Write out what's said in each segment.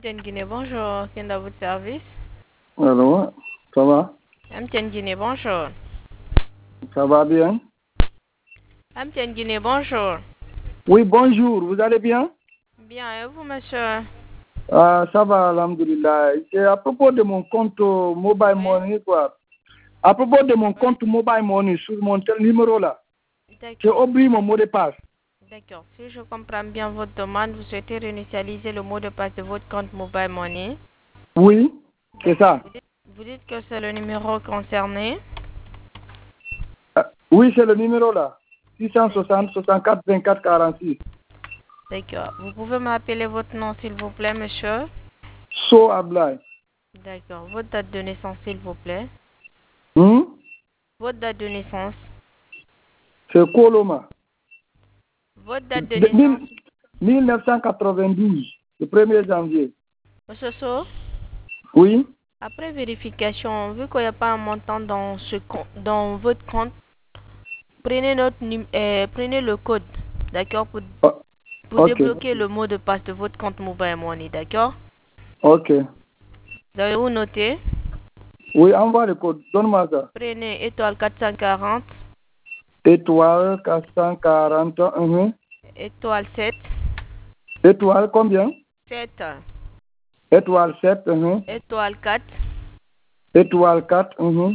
Guinée, bonjour. Qui est à votre service? Alors, ça va? Guinée, bonjour. Ça va bien? Guinée, bonjour. Oui, bonjour, vous allez bien? Bien, et vous, monsieur? Ça va, alhamdoulilah. C'est à propos de mon compte Mobile Oui. Money, quoi. À propos de mon compte Mobile Money sur mon tel numéro là, j'ai D'accord. oublié mon mot de passe. D'accord. Si je comprends bien votre demande, vous souhaitez réinitialiser le mot de passe de votre compte Mobile Money. Oui, c'est D'accord. ça. Vous dites que c'est le numéro concerné. Oui, c'est le numéro là. 660 64 24 46. D'accord. Vous pouvez m'appeler votre nom, s'il vous plaît, monsieur? So Ablay. D'accord. Votre date de naissance, s'il vous plaît. Hmm? Votre date de naissance. C'est Koloma. Votre date de De, naissance. 1992, le 1er janvier. Monsieur So? Oui? Après vérification, vu qu'il n'y a pas un montant dans dans votre compte, prenez le code, d'accord, Oh, pour ok, débloquer le mot de passe de votre compte Mobile Money, d'accord? ok. Vous avez où noter? Oui, envoie le code. Donne-moi ça. Prenez étoile 440, Étoile 440. étoile 7, Étoile combien? 7, Étoile 7. étoile 4, Étoile 4.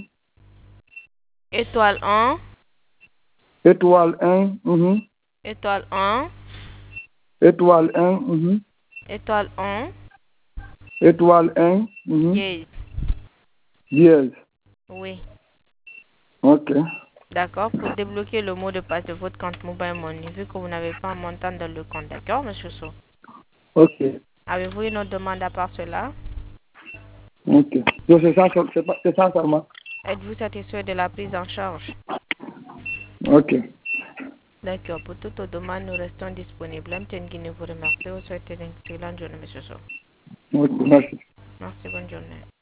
étoile 1, Étoile 1. étoile 1, Étoile 1. étoile 1, Étoile 1. yes, Dièse. oui. Ok. D'accord, pour débloquer le mot de passe de votre compte Mobile Money, vu que vous n'avez pas un montant dans le compte, d'accord, monsieur So? Ok. Avez-vous une autre demande à part cela? Ok. Donc c'est ça, c'est ça seulement. Êtes-vous satisfait de la prise en charge? Ok. D'accord, pour toute autre demande, nous restons disponibles. MTN Guinée vous remercie. Vous souhaitez une excellente journée, monsieur So. Ok, merci. Merci, bonne journée.